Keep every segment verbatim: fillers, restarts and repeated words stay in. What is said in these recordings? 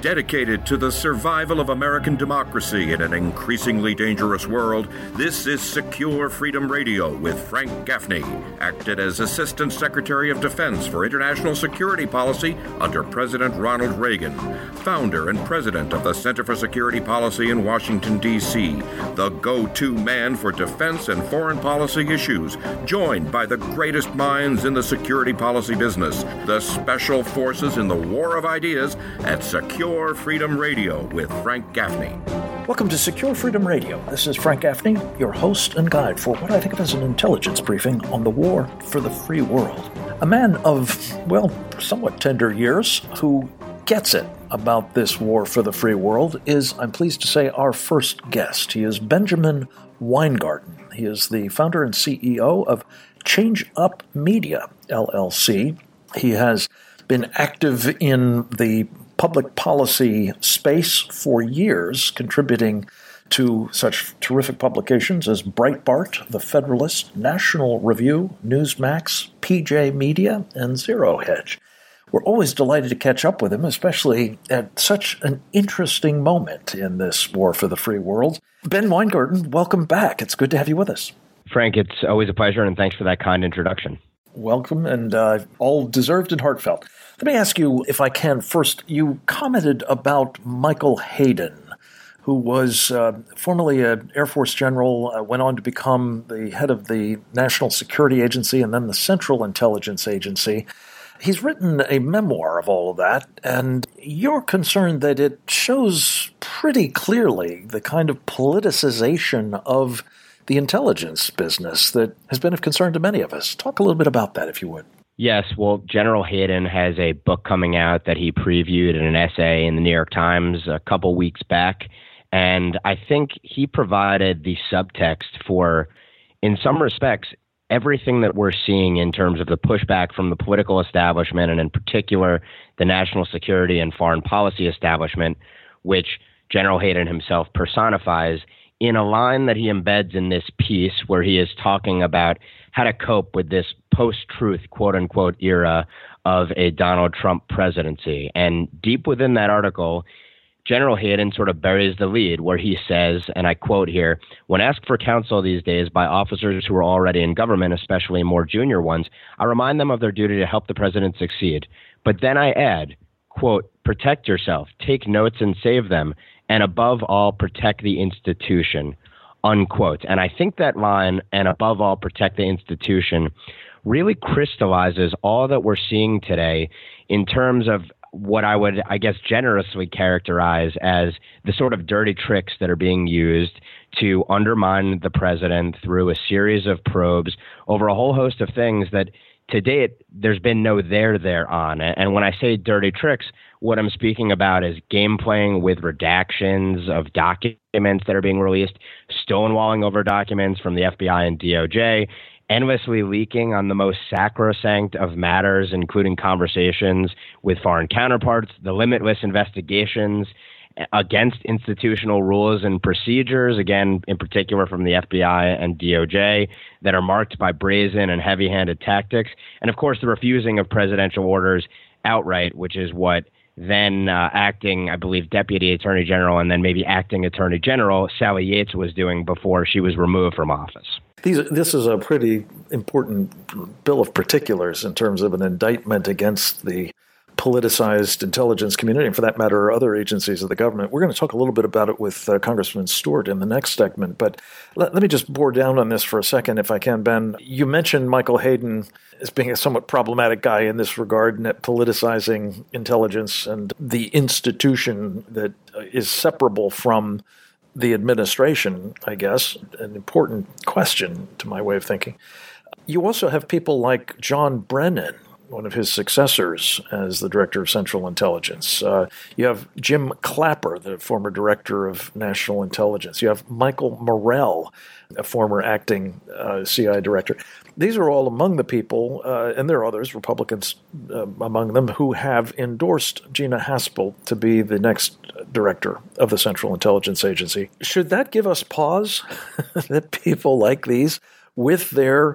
Dedicated to the survival of American democracy in an increasingly dangerous world, this is Secure Freedom Radio with Frank Gaffney, acted as Assistant Secretary of Defense for International Security Policy under President Ronald Reagan, founder and president of the Center for Security Policy in Washington, D C, the go-to man for defense and foreign policy issues, joined by the greatest minds in the security policy business, the special forces in the war of ideas at Secure Freedom Radio with Frank Gaffney. Welcome to Secure Freedom Radio. This is Frank Gaffney, your host and guide for what I think of as an intelligence briefing on the war for the free world. A man of, well, somewhat tender years who gets it about this war for the free world is, I'm pleased to say, our first guest. He is Benjamin Weingarten. He is the founder and C E O of Change Up Media, L L C. He has been active in the public policy space for years, contributing to such terrific publications as Breitbart, The Federalist, National Review, Newsmax, P J Media, and Zero Hedge. We're always delighted to catch up with him, especially at such an interesting moment in this war for the free world. Ben Weingarten, welcome back. It's good to have you with us. Frank, it's always a pleasure, and thanks for that kind introduction. Welcome, and uh, all deserved and heartfelt. Let me ask you, if I can, first, you commented about Michael Hayden, who was uh, formerly an Air Force general, uh, went on to become the head of the National Security Agency and then the Central Intelligence Agency. He's written a memoir of all of that, and you're concerned that it shows pretty clearly the kind of politicization of the intelligence business that has been of concern to many of us. Talk a little bit about that, if you would. Yes, well, General Hayden has a book coming out that he previewed in an essay in the New York Times a couple weeks back, and I think he provided the subtext for, in some respects, everything that we're seeing in terms of the pushback from the political establishment, and in particular, the national security and foreign policy establishment, which General Hayden himself personifies, in a line that he embeds in this piece where he is talking about how to cope with this post-truth, quote-unquote, era of a Donald Trump presidency. And deep within that article, General Hayden sort of buries the lead where he says, and I quote here, "When asked for counsel these days by officers who are already in government, especially more junior ones, I remind them of their duty to help the president succeed. But then I add, quote, protect yourself, take notes and save them, and above all, protect the institution," unquote. And I think that line, and above all, protect the institution, really crystallizes all that we're seeing today in terms of what I would, I guess, generously characterize as the sort of dirty tricks that are being used to undermine the president through a series of probes over a whole host of things that to date, there's been no there there on. And when I say dirty tricks, what I'm speaking about is game playing with redactions of documents that are being released, stonewalling over documents from the F B I and D O J, endlessly leaking on the most sacrosanct of matters, including conversations with foreign counterparts, the limitless investigations against institutional rules and procedures, again, in particular from the F B I and D O J, that are marked by brazen and heavy-handed tactics, and of course the refusing of presidential orders outright, which is what then uh, acting, I believe, Deputy Attorney General and then maybe acting Attorney General Sally Yates was doing before she was removed from office. These, this is a pretty important bill of particulars in terms of an indictment against the politicized intelligence community, and for that matter, other agencies of the government. We're going to talk a little bit about it with uh, Congressman Stewart in the next segment, but let, let me just bore down on this for a second, if I can, Ben. You mentioned Michael Hayden as being a somewhat problematic guy in this regard, net politicizing intelligence and the institution that is separable from the administration, I guess, an important question to my way of thinking. You also have people like John Brennan, one of his successors as the director of Central Intelligence. Uh, you have Jim Clapper, the former director of National Intelligence. You have Michael Morell, a former acting uh, C I A director. These are all among the people, uh, and there are others, Republicans uh, among them, who have endorsed Gina Haspel to be the next director of the Central Intelligence Agency. Should that give us pause that people like these, with their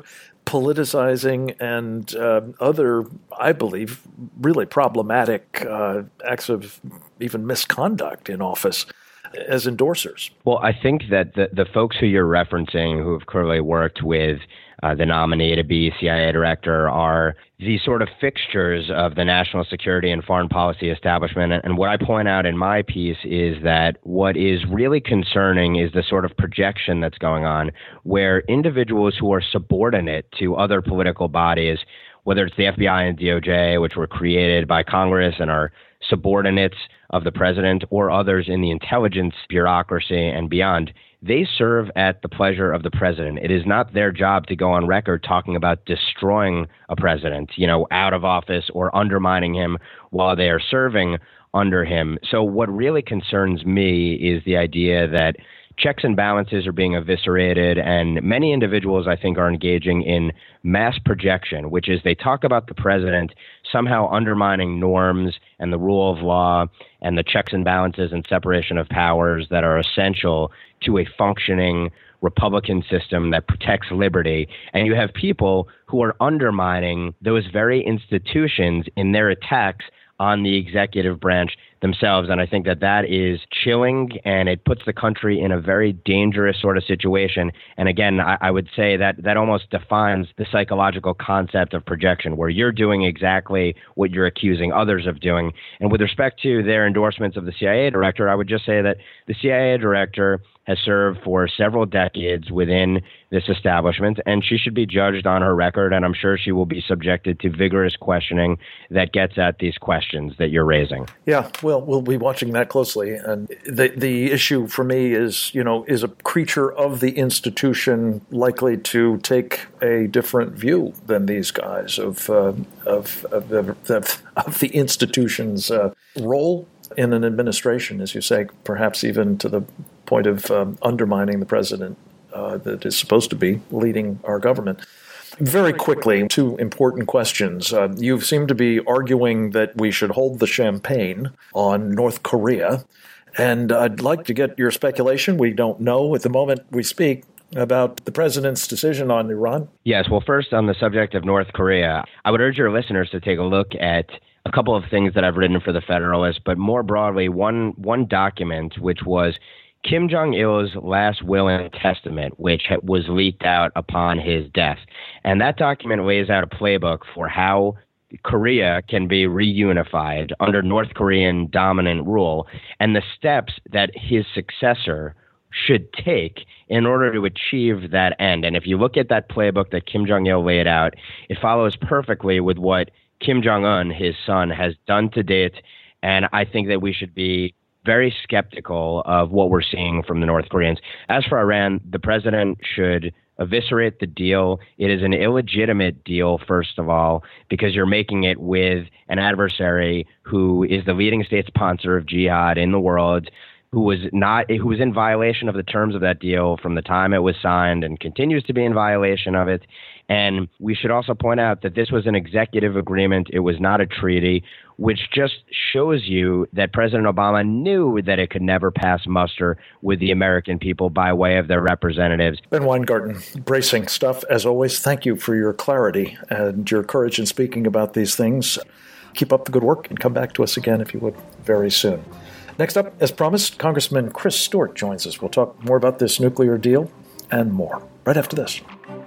politicizing and uh, other, I believe, really problematic uh, acts of even misconduct in office as endorsers. Well, I think that the, the folks who you're referencing who have clearly worked with uh, the nominee to be C I A director are the sort of fixtures of the national security and foreign policy establishment. And what I point out in my piece is that what is really concerning is the sort of projection that's going on where individuals who are subordinate to other political bodies, whether it's the F B I and D O J, which were created by Congress and are subordinates of the president, or others in the intelligence bureaucracy and beyond, they serve at the pleasure of the president. It is not their job to go on record talking about destroying a president, you know, out of office or undermining him while they are serving under him. So what really concerns me is the idea that checks and balances are being eviscerated, and many individuals, I think, are engaging in mass projection, which is they talk about the president somehow undermining norms and the rule of law and the checks and balances and separation of powers that are essential to a functioning Republican system that protects liberty. And you have people who are undermining those very institutions in their attacks on the executive branch themselves. And I think that that is chilling, and it puts the country in a very dangerous sort of situation. And again, I, I would say that that almost defines the psychological concept of projection, where you're doing exactly what you're accusing others of doing. And with respect to their endorsements of the C I A director, I would just say that the C I A director has served for several decades within this establishment, and she should be judged on her record, and I'm sure she will be subjected to vigorous questioning that gets at these questions that you're raising. Yeah, well, we'll be watching that closely. And the the issue for me is, you know, is a creature of the institution likely to take a different view than these guys of uh, of, of, of, of the institution's uh, role in an administration, as you say, perhaps even to the point of um, undermining the president uh, that is supposed to be leading our government. Very quickly, two important questions. Uh, you seem to be arguing that we should hold the champagne on North Korea, and I'd like to get your speculation. We don't know at the moment we speak about the president's decision on Iran. Yes, well, first on the subject of North Korea, I would urge your listeners to take a look at a couple of things that I've written for the Federalist, but more broadly, one one document, which was Kim Jong-il's last will and testament, which was leaked out upon his death. And that document lays out a playbook for how Korea can be reunified under North Korean dominant rule, and the steps that his successor should take in order to achieve that end. And if you look at that playbook that Kim Jong-il laid out, it follows perfectly with what Kim Jong-un, his son, has done to date. And I think that we should be very skeptical of what we're seeing from the North Koreans. As for Iran, the president should eviscerate the deal. It is an illegitimate deal, first of all, because you're making it with an adversary who is the leading state sponsor of jihad in the world, who was not, who was in violation of the terms of that deal from the time it was signed and continues to be in violation of it. And we should also point out that this was an executive agreement. It was not a treaty, which just shows you that President Obama knew that it could never pass muster with the American people by way of their representatives. Ben Weingarten, bracing stuff as always. Thank you for your clarity and your courage in speaking about these things. Keep up the good work and come back to us again, if you would, very soon. Next up, as promised, Congressman Chris Stewart joins us. We'll talk more about this nuclear deal and more right after this.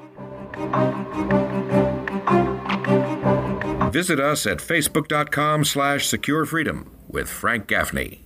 Visit us at facebook.com slash secure freedom with Frank Gaffney.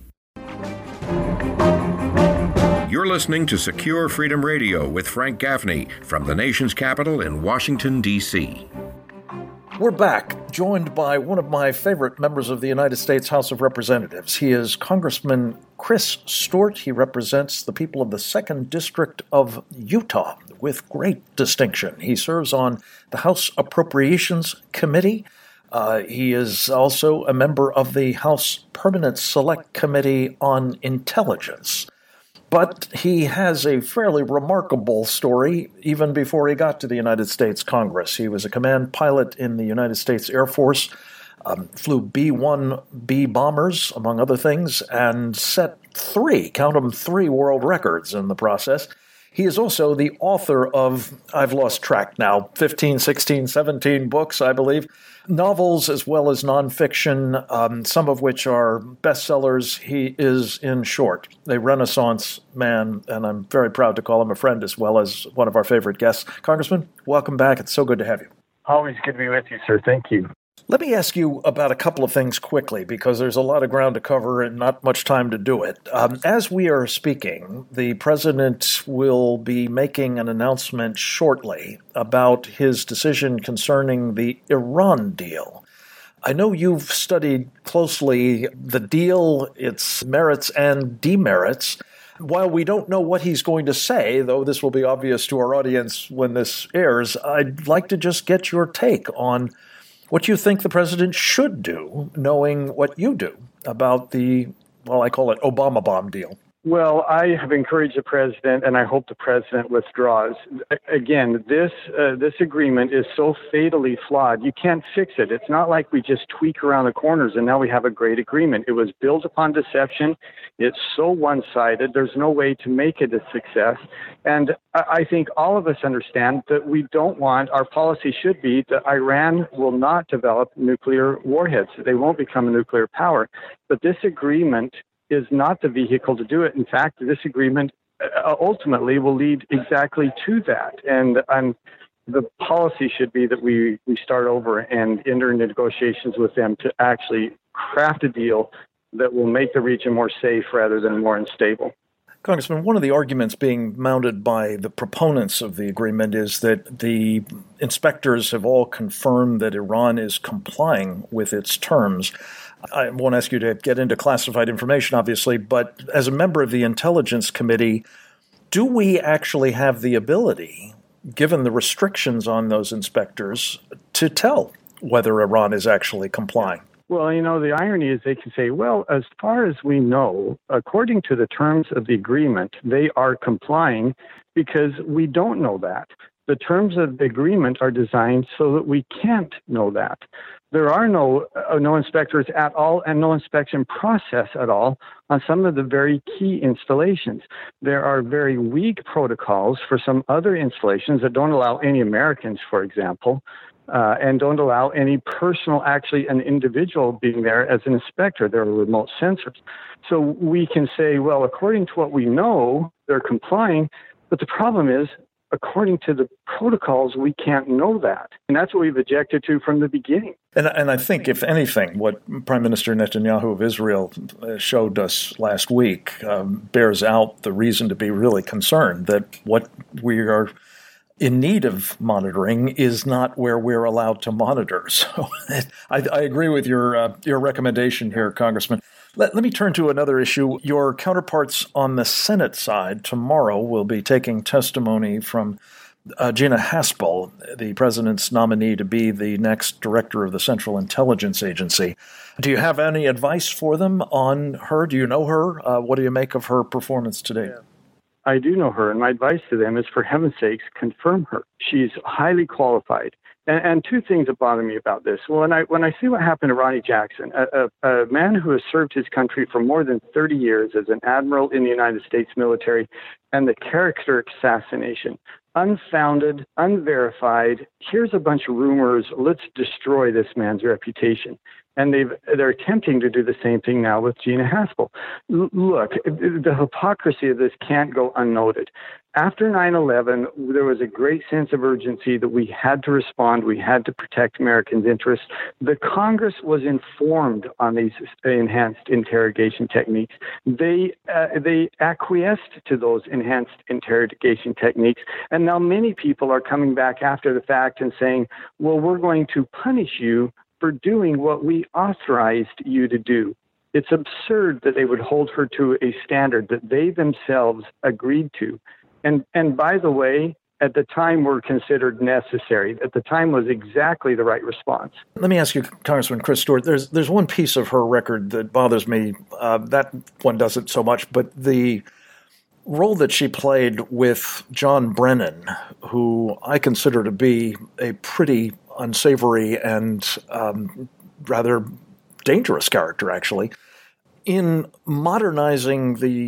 You're listening to Secure Freedom Radio with Frank Gaffney from the nation's capital in Washington, D C We're back, joined by one of my favorite members of the United States House of Representatives. He is Congressman Chris Stewart. He represents the people of the second District of Utah with great distinction. He serves on the House Appropriations Committee. Uh, he is also a member of the House Permanent Select Committee on Intelligence. But he has a fairly remarkable story even before he got to the United States Congress. He was a command pilot in the United States Air Force, um, flew B one B bombers, among other things, and set three, count them, three world records in the process. He is also the author of, I've lost track now, fifteen, sixteen, seventeen books, I believe, novels as well as nonfiction, um, some of which are bestsellers. He is, in short, a Renaissance man, and I'm very proud to call him a friend as well as one of our favorite guests. Congressman, welcome back. It's so good to have you. Always good to be with you, sir. Thank you. Let me ask you about a couple of things quickly, because there's a lot of ground to cover and not much time to do it. Um, as we are speaking, the president will be making an announcement shortly about his decision concerning the Iran deal. I know you've studied closely the deal, its merits and demerits. While we don't know what he's going to say, though this will be obvious to our audience when this airs, I'd like to just get your take on what you think the president should do, knowing what you do about the, well, I call it Obama bomb deal. Well, I have encouraged the president, and I hope the president withdraws. Again, this uh, this agreement is so fatally flawed. You can't fix it. It's not like we just tweak around the corners and now we have a great agreement. It was built upon deception. It's so one-sided. There's no way to make it a success. And I think all of us understand that we don't want, our policy should be that Iran will not develop nuclear warheads. They won't become a nuclear power. But this agreement is not the vehicle to do it. In fact, this agreement uh, ultimately will lead exactly to that. And um, the policy should be that we, we start over and enter into negotiations with them to actually craft a deal that will make the region more safe rather than more unstable. Congressman, one of the arguments being mounted by the proponents of the agreement is that the inspectors have all confirmed that Iran is complying with its terms. I won't ask you to get into classified information, obviously, but as a member of the Intelligence Committee, do we actually have the ability, given the restrictions on those inspectors, to tell whether Iran is actually complying? Well, you know, the irony is they can say, well, as far as we know, according to the terms of the agreement, they are complying, because we don't know that. The terms of the agreement are designed so that we can't know that. There are no uh, no inspectors at all and no inspection process at all on some of the very key installations. There are very weak protocols for some other installations that don't allow any Americans, for example, uh, and don't allow any personal, actually an individual being there as an inspector. There are remote sensors. So we can say, well, according to what we know, they're complying, but the problem is, according to the protocols, we can't know that. And that's what we've objected to from the beginning. And, and I think, if anything, what Prime Minister Netanyahu of Israel showed us last week um, bears out the reason to be really concerned that what we are in need of monitoring is not where we're allowed to monitor. So I, I agree with your uh, your recommendation here, Congressman. Let, let me turn to another issue. Your counterparts on the Senate side tomorrow will be taking testimony from uh, Gina Haspel, the president's nominee to be the next director of the Central Intelligence Agency. Do you have any advice for them on her? Do you know her? Uh, what do you make of her performance today? Yeah. I do know her, and my advice to them is, for heaven's sakes, confirm her. She's highly qualified. And, and two things that bother me about this. Well, when I when I see what happened to Ronnie Jackson, a, a, a man who has served his country for more than thirty years as an admiral in the United States military, and the character assassination, unfounded, unverified, here's a bunch of rumors, let's destroy this man's reputation. And they've, they're attempting to do the same thing now with Gina Haspel. L- look, the hypocrisy of this can't go unnoted. After nine eleven, there was a great sense of urgency that we had to respond. We had to protect Americans' interests. The Congress was informed on these enhanced interrogation techniques. They uh, they acquiesced to those enhanced interrogation techniques. And now many people are coming back after the fact and saying, well, we're going to punish you for doing what we authorized you to do. It's absurd that they would hold her to a standard that they themselves agreed to. And and by the way, at the time were considered necessary. At the time was exactly the right response. Let me ask you, Congressman Chris Stewart, there's there's one piece of her record that bothers me. Uh, that one doesn't so much, but the role that she played with John Brennan, who I consider to be a pretty unsavory and um, rather dangerous character, actually, in modernizing the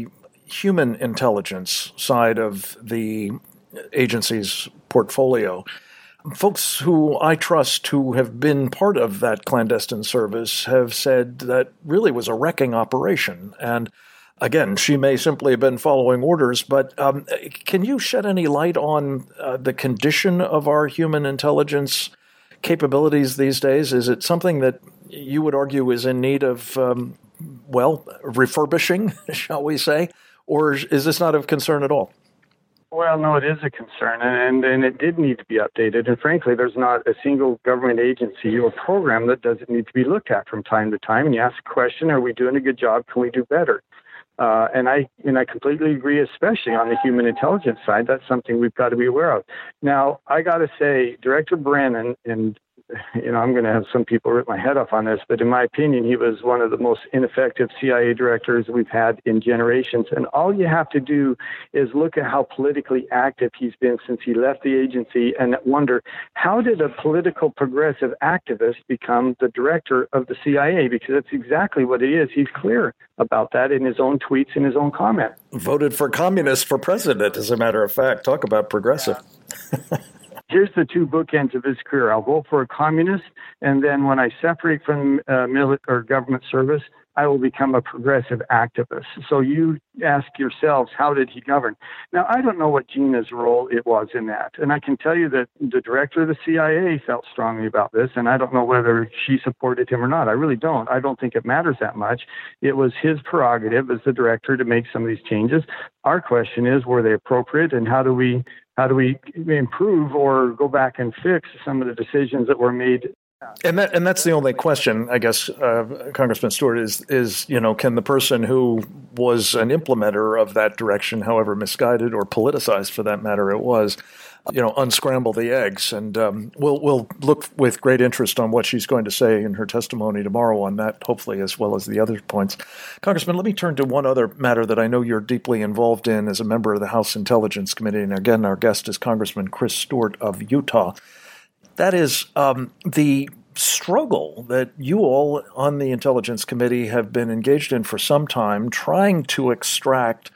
human intelligence side of the agency's portfolio, folks who I trust who have been part of that clandestine service have said that really was a wrecking operation. And again, she may simply have been following orders, but um, can you shed any light on uh, the condition of our human intelligence capabilities these days? Is it something that you would argue is in need of, um, well, refurbishing, shall we say? Or is this not of concern at all? Well, no, it is a concern, and, and it did need to be updated. And frankly, there's not a single government agency or program that doesn't need to be looked at from time to time. And you ask the question, are we doing a good job? Can we do better? Uh, and I and I completely agree, especially on the human intelligence side. That's something we've got to be aware of. Now, I got to say, Director Brennan, and you know, I'm going to have some people rip my head off on this, but in my opinion, he was one of the most ineffective C I A directors we've had in generations. And all you have to do is look at how politically active he's been since he left the agency and wonder, how did a political progressive activist become the director of the C I A? Because that's exactly what it is. He's clear about that in his own tweets and his own comment. Voted for communists for president, as a matter of fact. Talk about progressive. Yeah. Here's the two bookends of his career. I'll vote for a communist, and then when I separate from uh, military or government service, I will become a progressive activist. So you ask yourselves, how did he govern? Now, I don't know what Gina's role it was in that. And I can tell you that the director of the C I A felt strongly about this, and I don't know whether she supported him or not. I really don't. I don't think it matters that much. It was his prerogative as the director to make some of these changes. Our question is, were they appropriate, and how do we how do we improve or go back and fix some of the decisions that were made? And that and that's the only question, I guess, uh, Congressman Stewart, is, is, you know, can the person who was an implementer of that direction, however misguided or politicized for that matter it was, you know, unscramble the eggs? And um, we'll we'll look with great interest on what she's going to say in her testimony tomorrow on that, hopefully, as well as the other points. Congressman, let me turn to one other matter that I know you're deeply involved in as a member of the House Intelligence Committee. And again, our guest is Congressman Chris Stewart of Utah. That is um, the struggle that you all on the Intelligence Committee have been engaged in for some time, trying to extract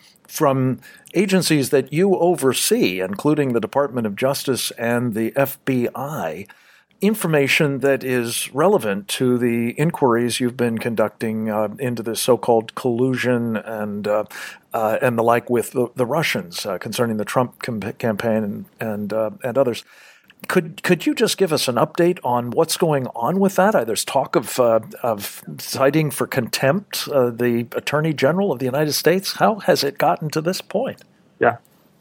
from agencies that you oversee, including the Department of Justice and the F B I, information that is relevant to the inquiries you've been conducting uh, into the so-called collusion and uh, uh, and the like with the, the Russians uh, concerning the Trump com- campaign and and, uh, and others. Could could you just give us an update on what's going on with that? Uh, there's talk of uh, of citing for contempt uh, the Attorney General of the United States. How has it gotten to this point? Yeah.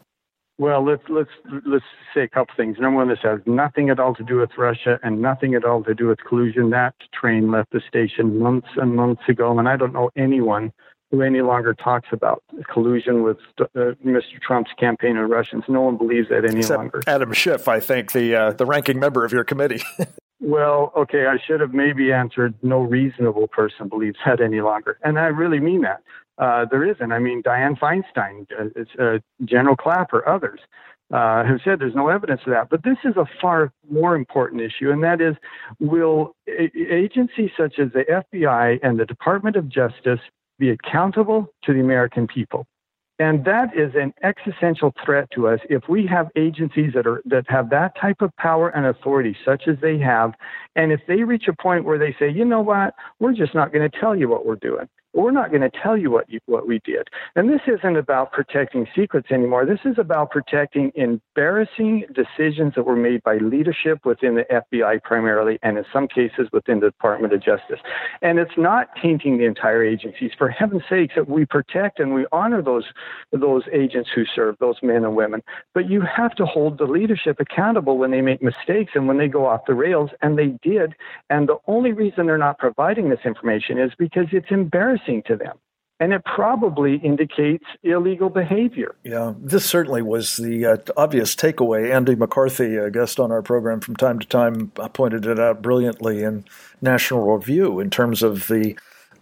Well, let's let's let's say a couple things. Number one, this has nothing at all to do with Russia and nothing at all to do with collusion. That train left the station months and months ago, and I don't know anyone who any longer talks about collusion with uh, Mister Trump's campaign and Russians. No one believes that any Except longer. Adam Schiff, I think, the uh, the ranking member of your committee. Well, okay, I should have maybe answered no reasonable person believes that any longer. And I really mean that. Uh, there isn't. I mean, Dianne Feinstein, uh, uh, General Clapper, others uh, have said there's no evidence of that. But this is a far more important issue, and that is, will a- agencies such as the F B I and the Department of Justice be accountable to the American people? And that is an existential threat to us if we have agencies that are that have that type of power and authority, such as they have, and if they reach a point where they say, you know what, we're just not going to tell you what we're doing. We're not going to tell you what you, what we did. And this isn't about protecting secrets anymore. This is about protecting embarrassing decisions that were made by leadership within the F B I primarily, and in some cases within the Department of Justice. And it's not tainting the entire agencies. For heaven's sakes, that we protect and we honor those, those agents who serve, those men and women. But you have to hold the leadership accountable when they make mistakes and when they go off the rails, and they did. And the only reason they're not providing this information is because it's embarrassing to them. And it probably indicates illegal behavior. Yeah, this certainly was the uh, obvious takeaway. Andy McCarthy, a guest on our program from time to time, pointed it out brilliantly in National Review in terms of the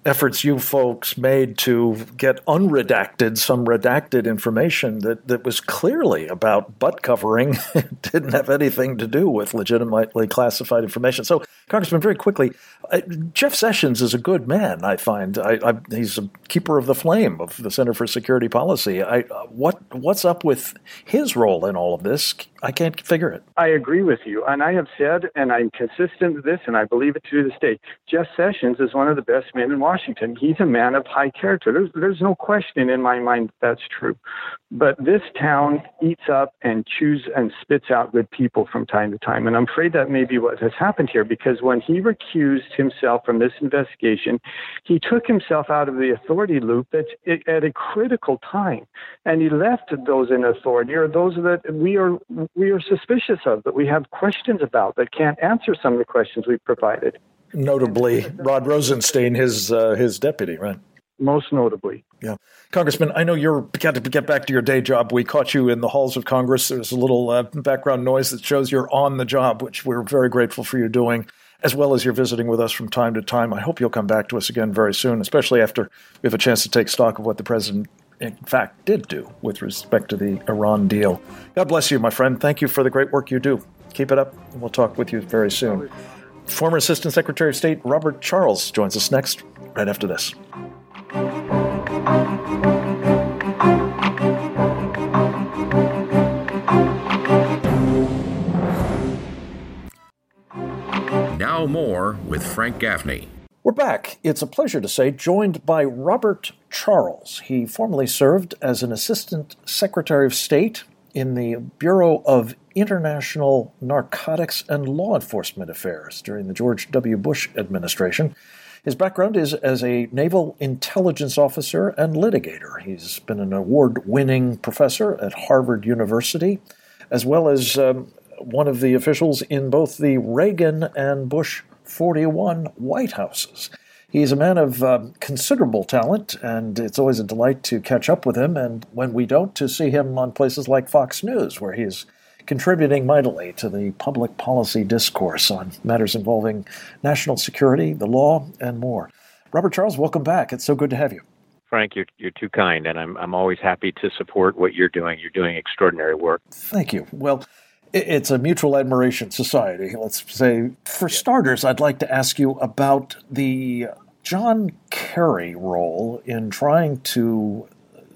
efforts you folks made to get unredacted, some redacted information that, that was clearly about butt covering, didn't have anything to do with legitimately classified information. So, Congressman, very quickly, uh, Jeff Sessions is a good man, I find. I, I, he's a keeper of the flame of the Center for Security Policy. I, uh, what What's up with his role in all of this? I can't figure it. I agree with you. And I have said, and I'm consistent with this, and I believe it to this day, Jeff Sessions is one of the best men in Washington. He's a man of high character. There's, there's no question in my mind that that's true. But this town eats up and chews and spits out good people from time to time. And I'm afraid that may be what has happened here, because when he recused himself from this investigation, he took himself out of the authority loop at, at a critical time. And he left those in authority, or those that we are we are suspicious of, that we have questions about, that can't answer some of the questions we've provided. Notably, Rod Rosenstein, his uh, his deputy, right? Most notably. Yeah. Congressman, I know you're got to get back to your day job. We caught you in the halls of Congress. There's a little uh, background noise that shows you're on the job, which we're very grateful for you doing, as well as you're visiting with us from time to time. I hope you'll come back to us again very soon, especially after we have a chance to take stock of what the president, in fact, did do with respect to the Iran deal. God bless you, my friend. Thank you for the great work you do. Keep it up, and we'll talk with you very soon. Former Assistant Secretary of State Robert Charles joins us next, right after this. Now more with Frank Gaffney. We're back. It's a pleasure to say, joined by Robert Charles. He formerly served as an Assistant Secretary of State in the Bureau of International Narcotics and Law Enforcement Affairs during the George W. Bush administration. His background is as a naval intelligence officer and litigator. He's been an award-winning professor at Harvard University, as well as um, one of the officials in both the Reagan and Bush forty-one White Houses. He's a man of um, considerable talent, and it's always a delight to catch up with him, and when we don't, to see him on places like Fox News, where he's contributing mightily to the public policy discourse on matters involving national security, the law, and more. Robert Charles, welcome back. It's so good to have you. Frank, you're you're too kind, and I'm I'm always happy to support what you're doing. You're doing extraordinary work. Thank you. Well, it's a mutual admiration society, let's say. For starters, I'd like to ask you about the John Kerry role in trying to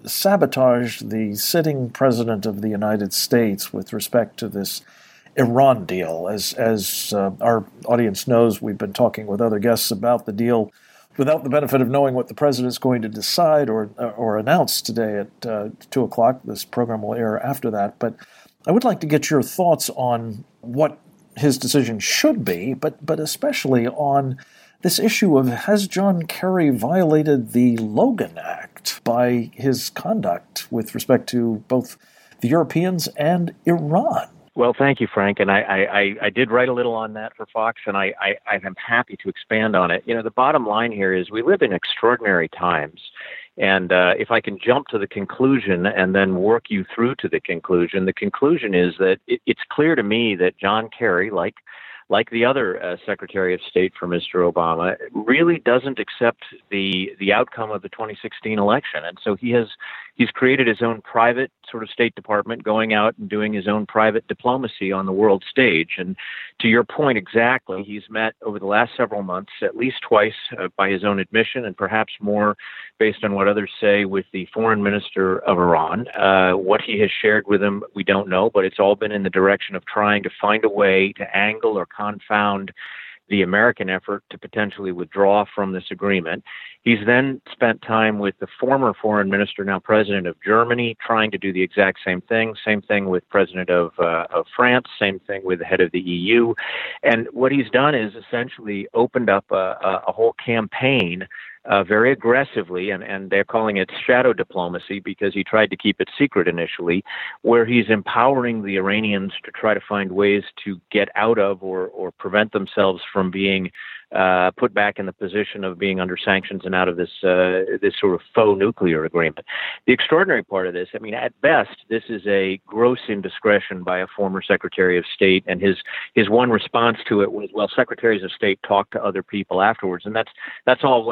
sabotage the sitting president of the United States with respect to this Iran deal. As as uh, our audience knows, we've been talking with other guests about the deal without the benefit of knowing what the president's going to decide or or announce today at uh, two o'clock. This program will air after that. But I would like to get your thoughts on what his decision should be, but but especially on this issue of, has John Kerry violated the Logan Act by his conduct with respect to both the Europeans and Iran? Well, thank you, Frank. And I, I, I did write a little on that for Fox, and I, I, I am happy to expand on it. You know, the bottom line here is we live in extraordinary times. And uh, if I can jump to the conclusion and then work you through to the conclusion, the conclusion is that it, it's clear to me that John Kerry, like like the other uh, Secretary of State for Mister Obama, really doesn't accept the the outcome of the twenty sixteen election. And so he has he's created his own private sort of State Department, going out and doing his own private diplomacy on the world stage. And to your point exactly, he's met over the last several months at least twice uh, by his own admission, and perhaps more based on what others say, with the foreign minister of Iran. Uh, what he has shared with him, we don't know, but it's all been in the direction of trying to find a way to angle or confound the American effort to potentially withdraw from this agreement. He's then spent time with the former foreign minister, now president of Germany, trying to do the exact same thing. Same thing with president of uh, of France. Same thing with the head of the E U. And what he's done is essentially opened up a, a, a whole campaign Uh, very aggressively, and, and they're calling it shadow diplomacy because he tried to keep it secret initially, where he's empowering the Iranians to try to find ways to get out of or, or prevent themselves from being uh, put back in the position of being under sanctions and out of this uh, this sort of faux nuclear agreement. The extraordinary part of this, I mean, at best, this is a gross indiscretion by a former Secretary of State, and his his one response to it was, well, Secretaries of State talk to other people afterwards, and that's that's all well and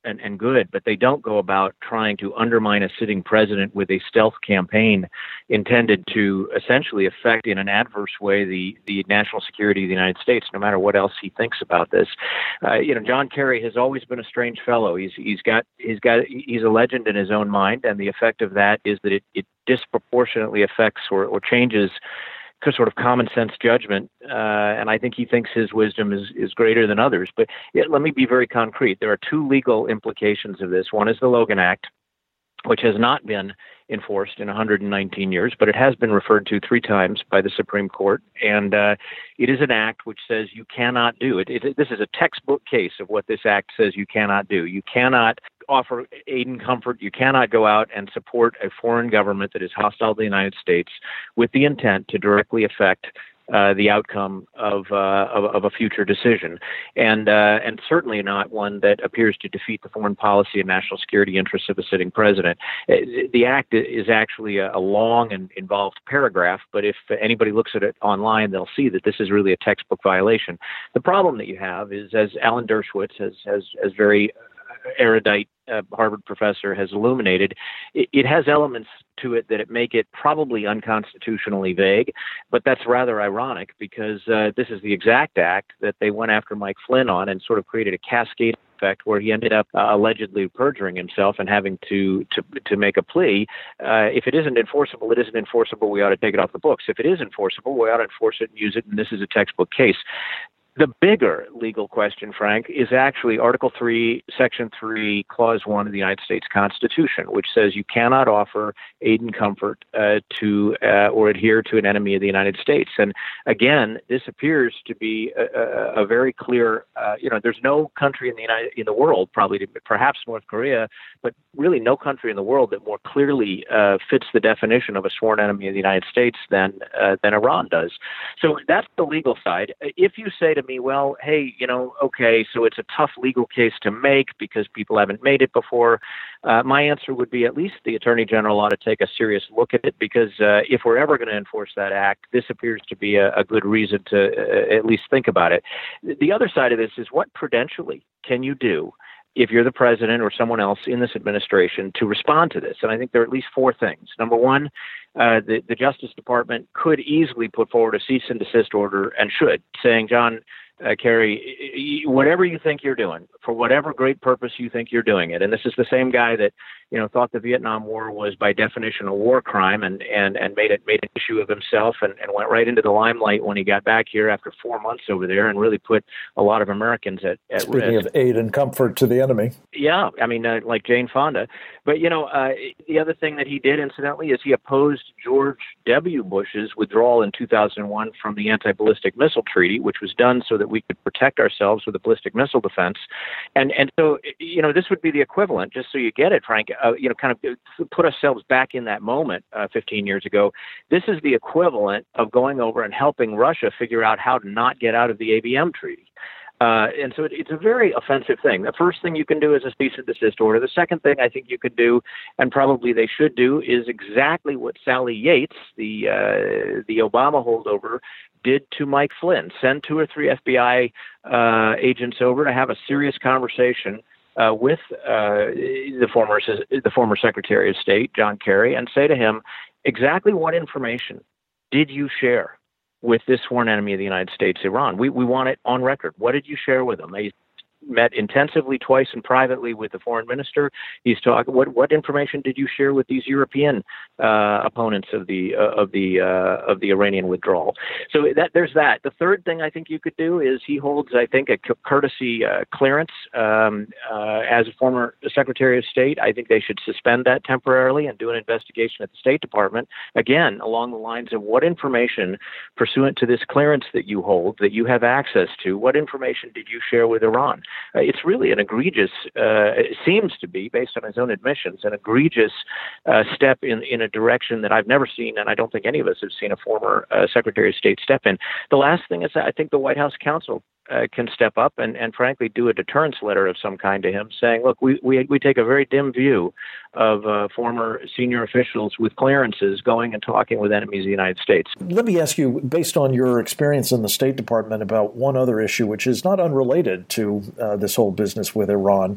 and, and good, but they don't go about trying to undermine a sitting president with a stealth campaign intended to essentially affect in an adverse way the, the national security of the United States, no matter what else he thinks about this. Uh, you know, John Kerry has always been a strange fellow. He's he's got he's got he's a legend in his own mind, and the effect of that is that it, it disproportionately affects or, or changes sort of common sense judgment, uh, and I think he thinks his wisdom is, is greater than others. But yeah, let me be very concrete. There are two legal implications of this. One is the Logan Act, which has not been enforced in one hundred nineteen years, but it has been referred to three times by the Supreme Court. And uh, it is an act which says you cannot do it. it. This is a textbook case of what this act says you cannot do. You cannot offer aid and comfort. You cannot go out and support a foreign government that is hostile to the United States with the intent to directly affect Uh, the outcome of, uh, of of a future decision, and uh, and certainly not one that appears to defeat the foreign policy and national security interests of a sitting president. The act is actually a, a long and involved paragraph, but if anybody looks at it online, they'll see that this is really a textbook violation. The problem that you have is, as Alan Dershowitz has has, has very erudite uh, Harvard professor has illuminated, it, it has elements to it that it make it probably unconstitutionally vague, but that's rather ironic because uh, this is the exact act that they went after Mike Flynn on and sort of created a cascade effect where he ended up uh, allegedly perjuring himself and having to to, to make a plea. Uh, if it isn't enforceable, it isn't enforceable. We ought to take it off the books. If it is enforceable, we ought to enforce it and use it, and this is a textbook case. The bigger legal question, Frank, is actually Article three, Section three, Clause one of the United States Constitution, which says you cannot offer aid and comfort uh, to uh, or adhere to an enemy of the United States. And again, this appears to be a, a, a very clear, uh, you know, there's no country in the United in the world, probably perhaps North Korea, but really no country in the world that more clearly uh, fits the definition of a sworn enemy of the United States than uh, than Iran does. So that's the legal side. If you say to me, well, hey, you know, okay, so it's a tough legal case to make because people haven't made it before. Uh, my answer would be at least the Attorney General ought to take a serious look at it because uh, if we're ever going to enforce that act, this appears to be a, a good reason to uh, at least think about it. The other side of this is what prudentially can you do if you're the president or someone else in this administration to respond to this? And I think there are at least four things. Number one, uh, the, the Justice Department could easily put forward a cease and desist order and should, saying, John uh, Kerry, whatever you think you're doing, for whatever great purpose you think you're doing it. And this is the same guy that, you know, thought the Vietnam War was by definition a war crime and, and, and made it made an issue of himself and, and went right into the limelight when he got back here after four months over there and really put a lot of Americans at, at Speaking risk. Speaking of aid and comfort to the enemy. Yeah, I mean, uh, like Jane Fonda. But, you know, uh, the other thing that he did, incidentally, is he opposed George W. Bush's withdrawal in two thousand one from the Anti-Ballistic Missile Treaty, which was done so that we could protect ourselves with a ballistic missile defense. And, and so, you know, this would be the equivalent, just so you get it, Frank, Uh, you know, kind of put ourselves back in that moment uh, fifteen years ago. This is the equivalent of going over and helping Russia figure out how to not get out of the A B M treaty. Uh, and so it, it's a very offensive thing. The first thing you can do is a cease and desist order. The second thing I think you could do, and probably they should do, is exactly what Sally Yates, the uh, the Obama holdover, did to Mike Flynn. Send two or three F B I uh, agents over to have a serious conversation Uh, with uh, the former the former Secretary of State, John Kerry, and say to him, exactly what information did you share with this sworn enemy of the United States, Iran? We we want it on record. What did you share with them? They met intensively twice and privately with the foreign minister. He's talking. What what information did you share with these European uh, opponents of the uh, of the uh, of the Iranian withdrawal? So that there's that. The third thing I think you could do is he holds, I think, a courtesy uh, clearance um, uh, as a former Secretary of State. I think they should suspend that temporarily and do an investigation at the State Department, again along the lines of what information, pursuant to this clearance that you hold, that you have access to. What information did you share with Iran? Uh, it's really an egregious, uh, it seems to be, based on his own admissions, an egregious uh, step in, in a direction that I've never seen, and I don't think any of us have seen a former uh, Secretary of State step in. The last thing is that I think the White House counsel uh, can step up and, and frankly do a deterrence letter of some kind to him saying, look, we, we, we take a very dim view of uh, former senior officials with clearances going and talking with enemies of the United States. Let me ask you, based on your experience in the State Department, about one other issue, which is not unrelated to uh, this whole business with Iran.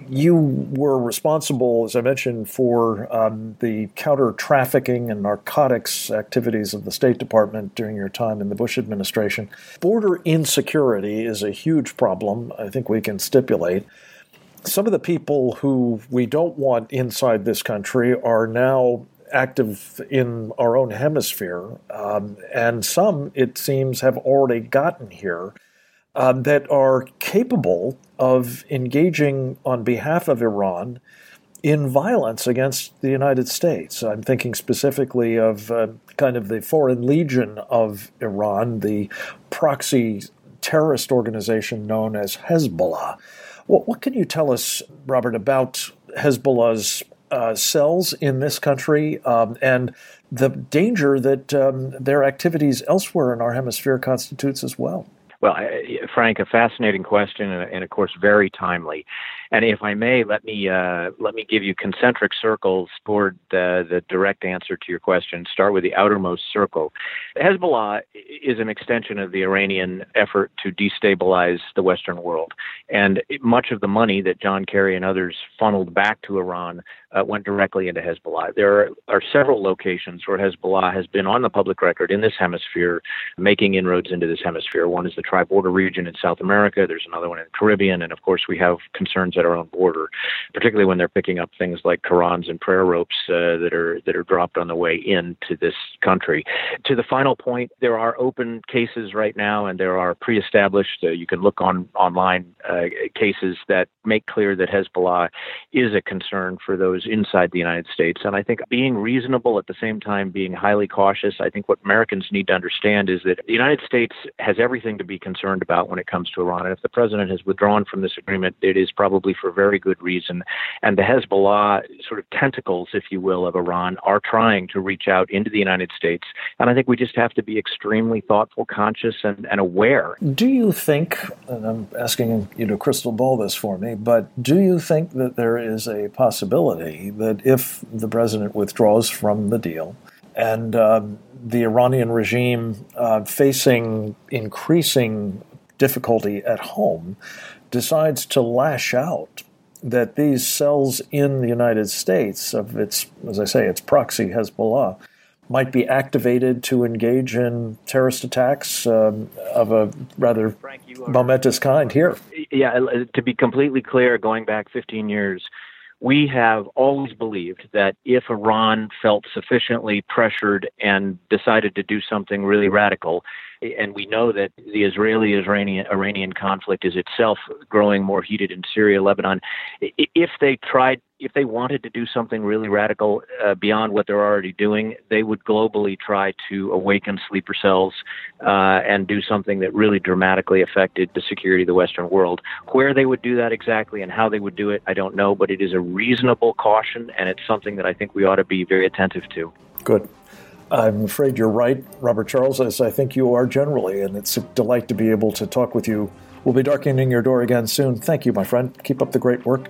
you were responsible, as I mentioned, for um, the counter-trafficking and narcotics activities of the State Department during your time in the Bush administration. Border insecurity is a huge problem, I think we can stipulate. Some of the people who we don't want inside this country are now active in our own hemisphere, um, and some, it seems, have already gotten here. Um, that are capable of engaging on behalf of Iran in violence against the United States. I'm thinking specifically of uh, kind of the Foreign Legion of Iran, the proxy terrorist organization known as Hezbollah. What, what can you tell us, Robert, about Hezbollah's uh, cells in this country um, and the danger that um, their activities elsewhere in our hemisphere constitutes as well? Well, Frank, a fascinating question, and of course, very timely. And if I may, let me uh, let me give you concentric circles toward the, the direct answer to your question. Start with the outermost circle. Hezbollah is an extension of the Iranian effort to destabilize the Western world, and much of the money that John Kerry and others funneled back to Iran uh, went directly into Hezbollah. There are, are several locations where Hezbollah has been on the public record in this hemisphere, making inroads into this hemisphere. One is the Tri-Border region in South America. There's another one in the Caribbean, and of course, we have concerns at our own border, particularly when they're picking up things like Qurans and prayer ropes uh, that are that are dropped on the way into this country. To the final point, there are open cases right now, and there are pre-established. Uh, you can look on online uh, cases that make clear that Hezbollah is a concern for those inside the United States. And I think being reasonable at the same time being highly cautious. I think what Americans need to understand is that the United States has everything to be concerned about when it comes to Iran. And if the president has withdrawn from this agreement, it is probably for very good reason. And the Hezbollah sort of tentacles, if you will, of Iran are trying to reach out into the United States. And I think we just have to be extremely thoughtful, conscious, and, and aware. Do you think, and I'm asking you to crystal ball this for me, but do you think that there is a possibility that if the president withdraws from the deal and um, the Iranian regime uh, facing increasing difficulty at home decides to lash out, that these cells in the United States of its, as I say, its proxy Hezbollah might be activated to engage in terrorist attacks um, of a rather Frank, you are, momentous kind here? Yeah, to be completely clear, going back fifteen years, we have always believed that if Iran felt sufficiently pressured and decided to do something really radical, and we know that the Israeli-Iranian Iranian conflict is itself growing more heated in Syria, Lebanon, if they tried, if they wanted to do something really radical uh, beyond what they're already doing, they would globally try to awaken sleeper cells uh, and do something that really dramatically affected the security of the Western world. Where they would do that exactly and how they would do it, I don't know, but it is a reasonable caution, and it's something that I think we ought to be very attentive to. Good. I'm afraid you're right, Robert Charles, as I think you are generally, and it's a delight to be able to talk with you. We'll be darkening your door again soon. Thank you, my friend. Keep up the great work.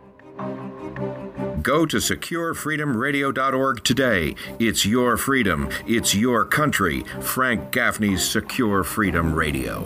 Go to secure freedom radio dot org today. It's your freedom. It's your country. Frank Gaffney's Secure Freedom Radio.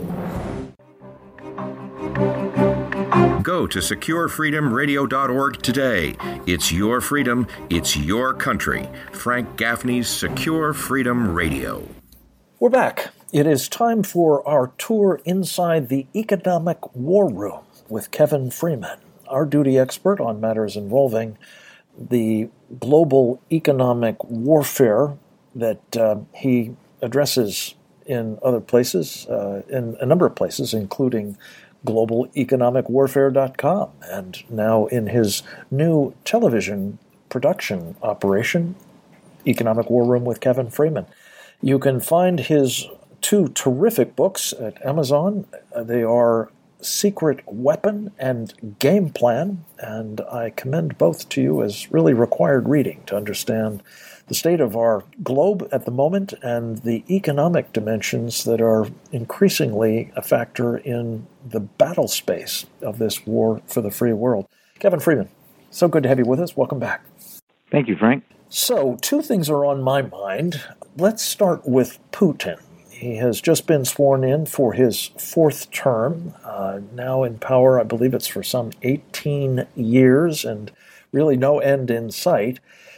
Go to secure freedom radio dot org today. It's your freedom. It's your country. Frank Gaffney's Secure Freedom Radio. We're back. It is time for our tour inside the economic war room with Kevin Freeman, our duty expert on matters involving the global economic warfare that uh, he addresses in other places, uh, in a number of places, including global economic warfare dot com, and now in his new television production operation, Economic War Room with Kevin Freeman. You can find his two terrific books at Amazon. They are Secret Weapon and Game Plan, and I commend both to you as really required reading to understand the state of our globe at the moment and the economic dimensions that are increasingly a factor in the battle space of this war for the free world. Kevin Freeman, so good to have you with us. Welcome back. Thank you, Frank. So, two things are on my mind. Let's start with Putin. He has just been sworn in for his fourth term, uh, now in power, I believe it's for some eighteen years, and really no end in sight.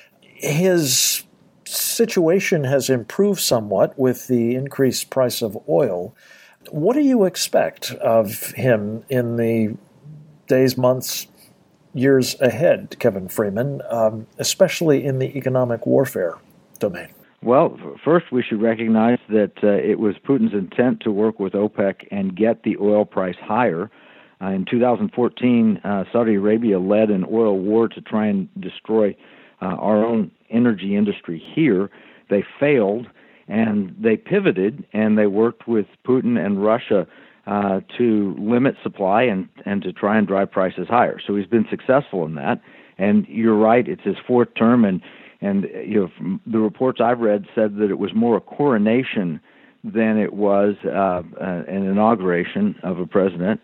His situation has improved somewhat with the increased price of oil. What do you expect of him in the days, months, years ahead, Kevin Freeman, um, especially in the economic warfare domain? Well, first we should recognize that uh, it was Putin's intent to work with OPEC and get the oil price higher. Uh, in two thousand fourteen, uh, Saudi Arabia led an oil war to try and destroy uh, our own energy industry here. They failed, and they pivoted, and they worked with Putin and Russia uh, to limit supply and, and to try and drive prices higher. So he's been successful in that. And you're right, it's his fourth term, and And you know, from the reports I've read said that it was more a coronation than it was uh, uh, an inauguration of a president.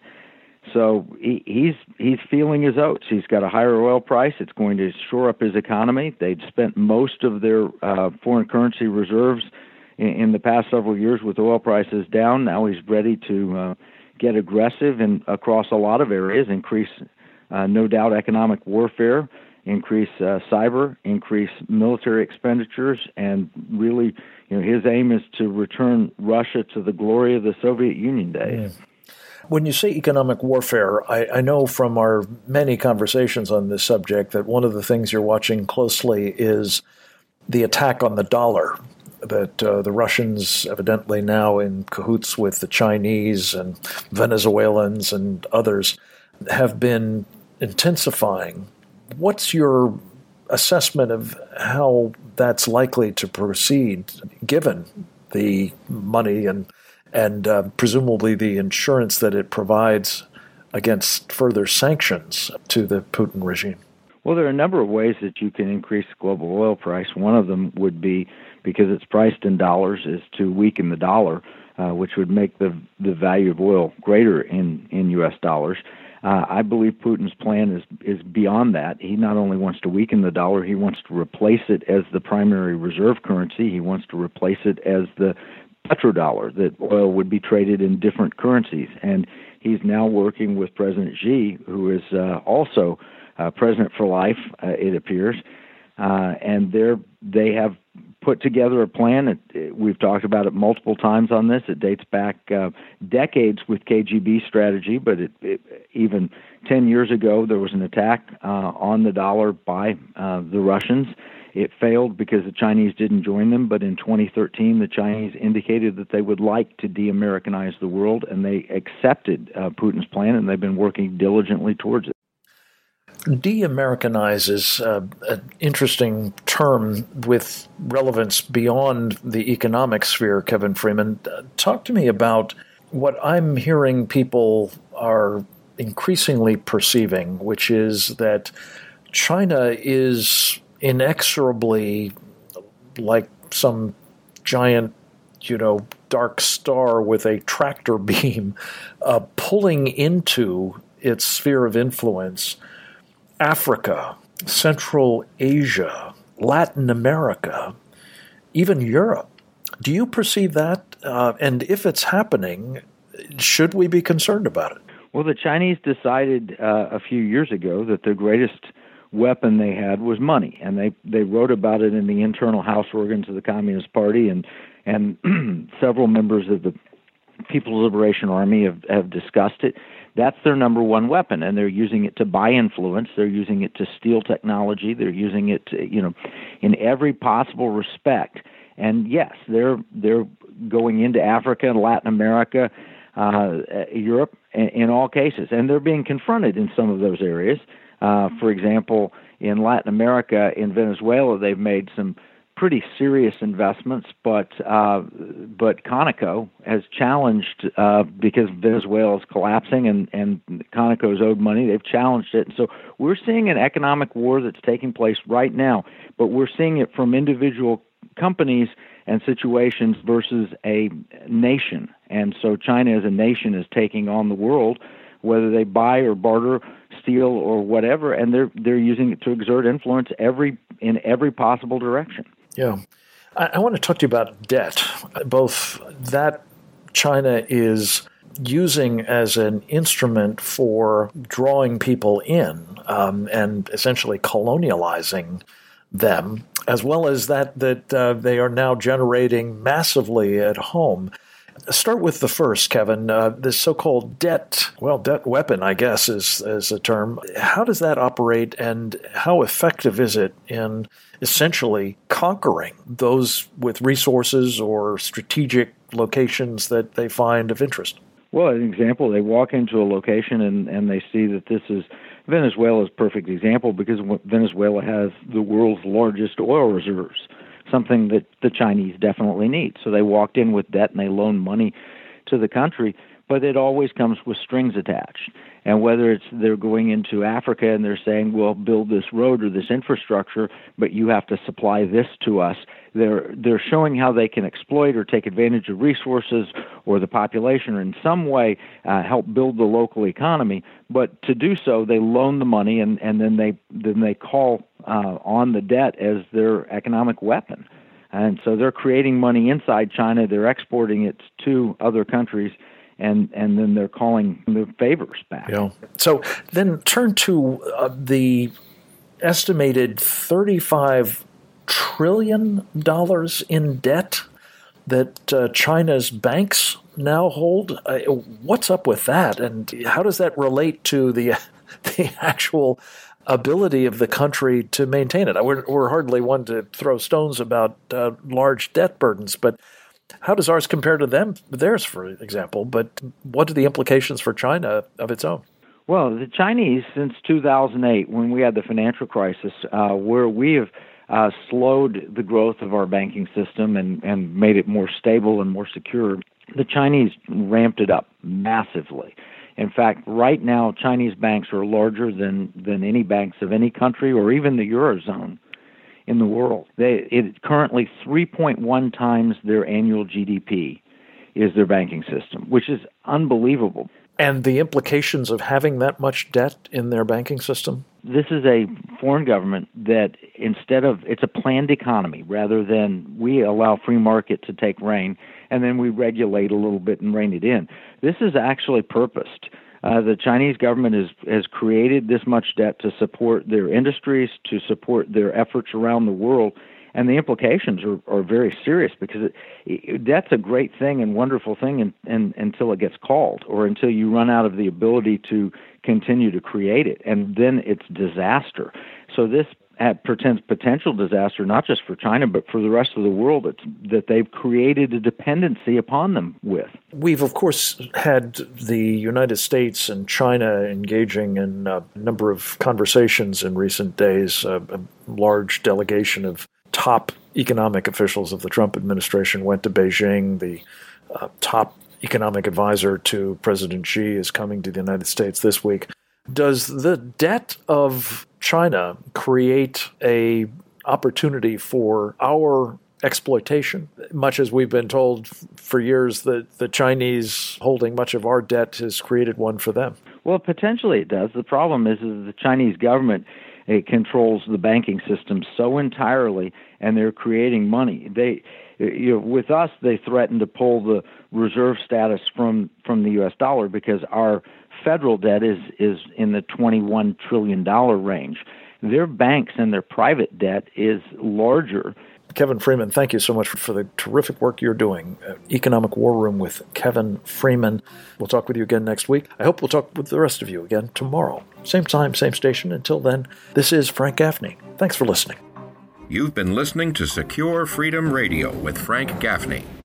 So he, he's he's feeling his oats. He's got a higher oil price. It's going to shore up his economy. They'd spent most of their uh, foreign currency reserves in, in the past several years with oil prices down. Now he's ready to uh, get aggressive and across a lot of areas, increase, uh, no doubt, economic warfare, increase uh, cyber, increase military expenditures, and really, you know, his aim is to return Russia to the glory of the Soviet Union days. Yeah. When you say economic warfare, I, I know from our many conversations on this subject that one of the things you're watching closely is the attack on the dollar, that uh, the Russians evidently now in cahoots with the Chinese and Venezuelans and others have been intensifying. What's your assessment of how that's likely to proceed, given the money and and uh, presumably the insurance that it provides against further sanctions to the Putin regime? Well, there are a number of ways that you can increase the global oil price. One of them would be, because it's priced in dollars, is to weaken the dollar, uh, which would make the the value of oil greater in, in U S dollars. Uh, I believe Putin's plan is is beyond that. He not only wants to weaken the dollar, he wants to replace it as the primary reserve currency. He wants to replace it as the petrodollar, that oil would be traded in different currencies. And he's now working with President Xi, who is uh, also uh, president for life, uh, it appears. Uh, and they're, they have put together a plan. It, it, we've talked about it multiple times on this. It dates back uh, decades with K G B strategy, but it, it, even ten years ago, there was an attack uh, on the dollar by uh, the Russians. It failed because the Chinese didn't join them, but in twenty thirteen, the Chinese indicated that they would like to de-Americanize the world, and they accepted uh, Putin's plan, and they've been working diligently towards it. De-Americanize is uh, an interesting term with relevance beyond the economic sphere, Kevin Freeman. Uh, talk to me about what I'm hearing people are increasingly perceiving, which is that China is inexorably like some giant, you know, dark star with a tractor beam uh, pulling into its sphere of influence Africa, Central Asia, Latin America, even Europe. Do you perceive that? Uh, and if it's happening, should we be concerned about it? Well, the Chinese decided uh, a few years ago that the greatest weapon they had was money, and they, they wrote about it in the internal house organs of the Communist Party, and and several members of the People's Liberation Army have, have discussed it. That's their number one weapon, and they're using it to buy influence. They're using it to steal technology. They're using it, to, you know, in every possible respect. And yes, they're they're going into Africa and Latin America, uh, Europe, in, in all cases, and they're being confronted in some of those areas. Uh, for example, in Latin America, in Venezuela, they've made some pretty serious investments, but uh, but Conoco has challenged, uh, because Venezuela is collapsing and, and Conoco's owed money, they've challenged it. And so we're seeing an economic war that's taking place right now, but we're seeing it from individual companies and situations versus a nation. And so China as a nation is taking on the world, whether they buy or barter, steal or whatever, and they're they're using it to exert influence every in every possible direction. Yeah. I, I want to talk to you about debt, both that China is using as an instrument for drawing people in um, and essentially colonializing them, as well as that that uh, they are now generating massively at home. Start with the first, Kevin. Uh, this so-called debt, well, debt weapon, I guess, is, is a term. How does that operate, and how effective is it in essentially conquering those with resources or strategic locations that they find of interest? Well, an example, they walk into a location and, and they see that this is Venezuela's perfect example, because Venezuela has the world's largest oil reserves, something that the Chinese definitely need. So they walked in with debt and they loaned money to the country, but it always comes with strings attached. And whether it's they're going into Africa and they're saying, well, build this road or this infrastructure, but you have to supply this to us, they're they're showing how they can exploit or take advantage of resources or the population, or in some way uh, help build the local economy. But to do so, they loan the money and, and then they then they call uh, on the debt as their economic weapon. And so they're creating money inside China, they're exporting it to other countries, and and then they're calling the favors back. Yeah. So then turn to uh, the estimated thirty-five trillion dollars in debt that uh, China's banks now hold. Uh, what's up with that, and how does that relate to the the actual ability of the country to maintain it? We're, we're hardly one to throw stones about uh, large debt burdens, but how does ours compare to them, theirs, for example? But what are the implications for China of its own? Well, the Chinese, since two thousand eight, when we had the financial crisis, uh, where we have uh, slowed the growth of our banking system and, and made it more stable and more secure, the Chinese ramped it up massively. In fact, right now, Chinese banks are larger than, than any banks of any country or even the Eurozone in the world. They it currently three point one times their annual G D P is their banking system, which is unbelievable. And the implications of having that much debt in their banking system? This is a foreign government that instead of, it's a planned economy rather than we allow free market to take reign and then we regulate a little bit and rein it in. This is actually purposed. Uh, the Chinese government has, has created this much debt to support their industries, to support their efforts around the world, and the implications are, are very serious, because it, it, debt's a great thing and wonderful thing in, in, until it gets called or until you run out of the ability to continue to create it, and then it's disaster. So this portends potential disaster, not just for China, but for the rest of the world it's, that they've created a dependency upon them with. We've, of course, had the United States and China engaging in a number of conversations in recent days. A, a large delegation of top economic officials of the Trump administration went to Beijing. The uh, top economic advisor to President Xi is coming to the United States this week. Does the debt of China create a opportunity for our exploitation, much as we've been told for years that the Chinese holding much of our debt has created one for them? Well, potentially it does. The problem is, is the Chinese government, it controls the banking system so entirely, and they're creating money. They, you know, with us, they threaten to pull the reserve status from, from the U S dollar because our federal debt is, is in the twenty-one trillion dollars range. Their banks and their private debt is larger. Kevin Freeman, thank you so much for the terrific work you're doing. Uh, Economic War Room with Kevin Freeman. We'll talk with you again next week. I hope we'll talk with the rest of you again tomorrow. Same time, same station. Until then, this is Frank Gaffney. Thanks for listening. You've been listening to Secure Freedom Radio with Frank Gaffney.